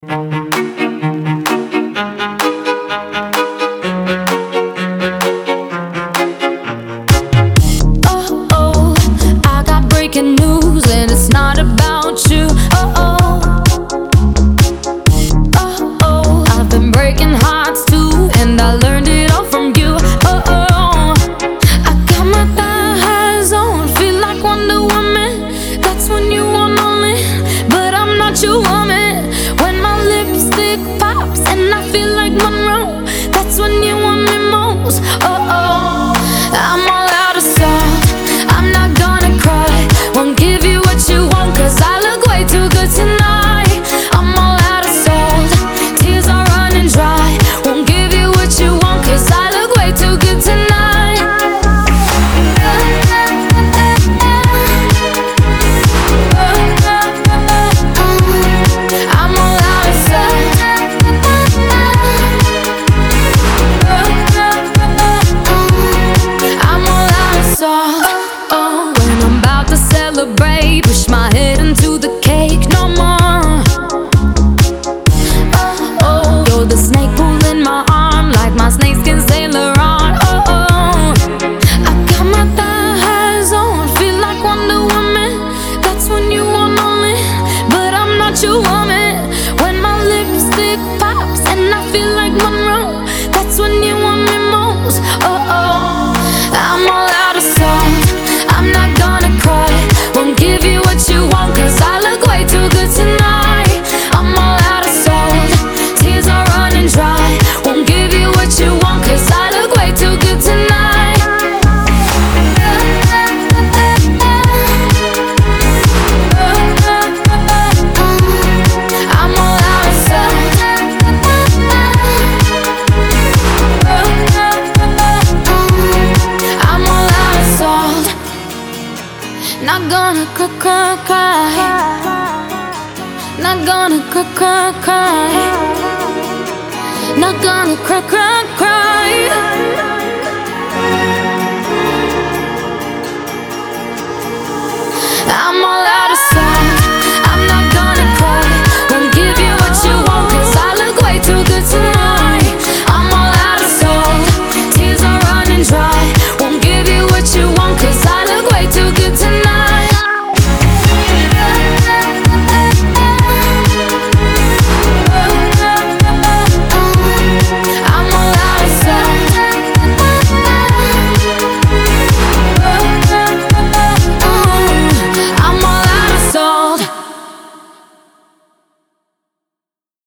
Oh, I got breaking news and it's not about you. I've been breaking hearts too, and I learned it all from you. I got my thighs on, feel like Wonder Woman. That's when you want me, but I'm not your woman. When my lipstick pops and I feel like Monroe, that's when you want me most. I'm all out of salt, I'm not gonna cry. Won't give you what you want, cause I look way too good tonight. I'm all out of salt, tears are running dry. Won't give you what you want, cause I look way too good tonight. I'm all out of salt, I'm all out of salt. When I'm about to celebrate, push my head into the cake no more. You're the snake pulling my arm, like my snakeskin Saint Laurent. I got my thighs on, feel like Wonder Woman. That's when you want me, but I'm not your woman. When my lipstick pops and I feel like Monroe, that's when you want me most. I'm all out of salt, I'm not gonna cry. Won't give you what you want, cause I look way too good tonight. I'm all out of salt, tears are running dry. Won't give you what you want, cause I look way too good tonight. I'm all out of salt, I'm all out of salt. Not gonna cry. Not gonna cry. Not gonna cry. I'm all out.